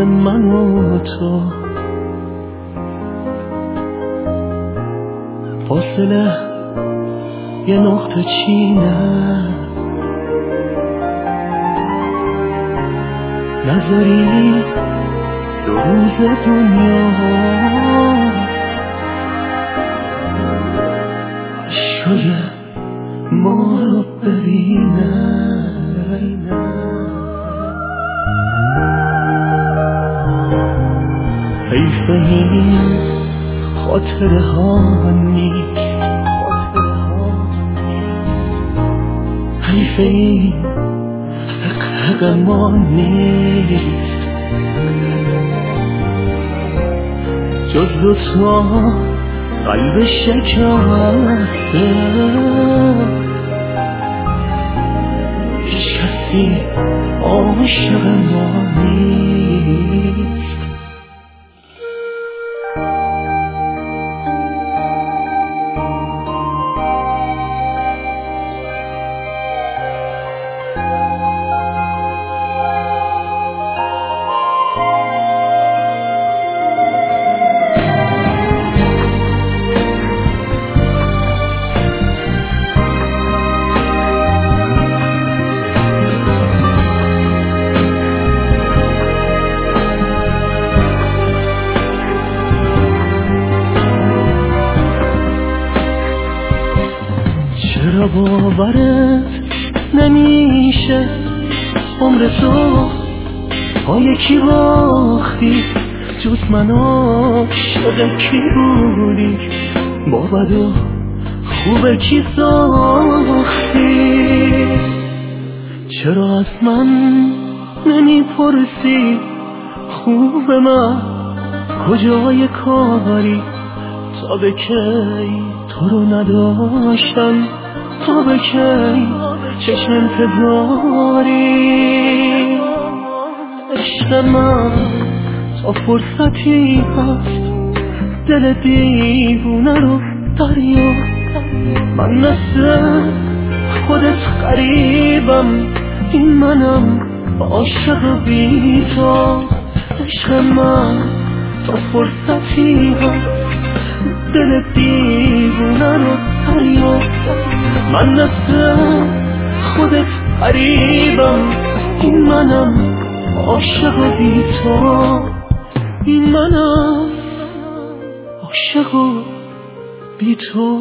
من و تو، فاصله یه نقطه چینه، نذاری دو روز دنیا عشقای ما رو ببینه. حیف این خاطره ها نیست، حیف این حق ما نیست، جز دوتا قلب شکسته هیچ کسی عاشق ما نیست. چرا باورت نمیشه عمر تو با یکی باختی، جز من عاشق کی بودی، با بد و خوب کی ساختی؟ چرا از من نمیپرسی خوب من کجای کاری، تا به کی تو رو نداشتم، تا به کی چشم انتظاری؟ عشق من تا فرصتی هست دل دیوونه رو دریا، من مثل خودت غریبم، این منم عاشق بی تو. عشق من تا فرصتی هست دل دیوونه رو دریا، من مثل خودت غریبم، این منم عاشق بی تو، این منم عاشق بی تو.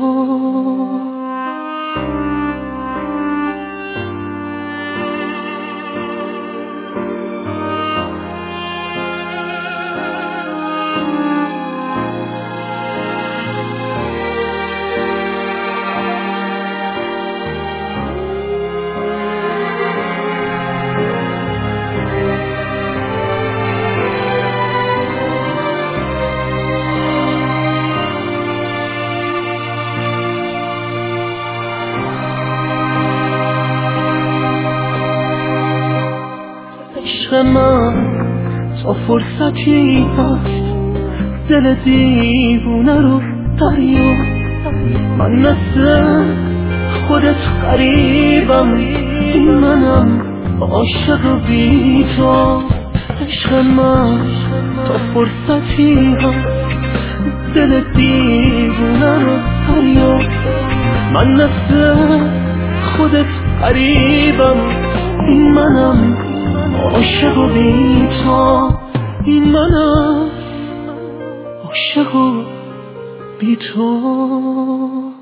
عشق من تا فرصتی هست دل دیوونه رو دریا، من مثل خودت غریبم، این منم عاشق بی تو. عشق من تا فرصتی هست دل دیوونه رو دریا، من مثل خودت غریبم، این منم عاشق بی تو، این منم عاشق بی تو.